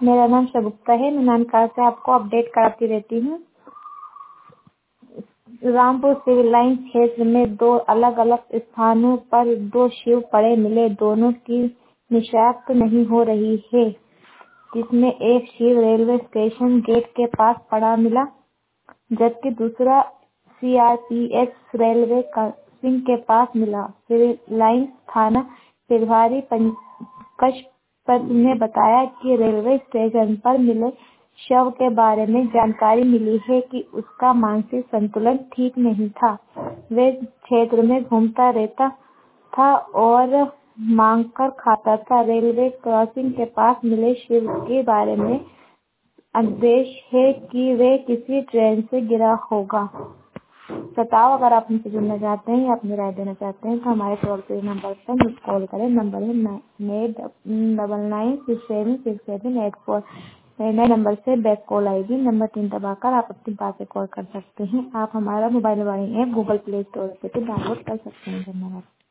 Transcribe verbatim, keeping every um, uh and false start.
मेरा नाम शगुप्ता है। मैं नानकाल से आपको अपडेट कराती रहती हूँ। रामपुर सिविल लाइन क्षेत्र में दो अलग अलग स्थानों पर दो शिव पड़े मिले। दोनों की निशाक्त नहीं हो रही है, जिसमें एक शिव रेलवे स्टेशन गेट के पास पड़ा मिला, जबकि दूसरा सीआरपीएफ रेलवे क्रॉसिंग के पास मिला। सिविल लाइन थाना प्रभारी पंकज पद ने बताया कि रेलवे स्टेशन पर मिले शव के बारे में जानकारी मिली है कि उसका मानसिक संतुलन ठीक नहीं था। वे क्षेत्र में घूमता रहता था और मांगकर खाता था। रेलवे क्रॉसिंग के पास मिले शिव के बारे में संदेश है कि वे किसी ट्रेन से गिरा होगा। बताओ, अगर आप हमसे जुड़ना चाहते हैं या अपनी राय देना चाहते हैं तो हमारे टोल फ्री नंबर पर कॉल करें। नंबर है eight double nine six seven six seven eight four. नए नंबर से बैक कॉल आएगी। नंबर तीन दबाकर आप अपनी बात से कॉल कर सकते हैं। आप हमारा मोबाइल वाली ऐप गूगल प्ले स्टोर से डाउनलोड कर सकते हैं। धन्यवाद।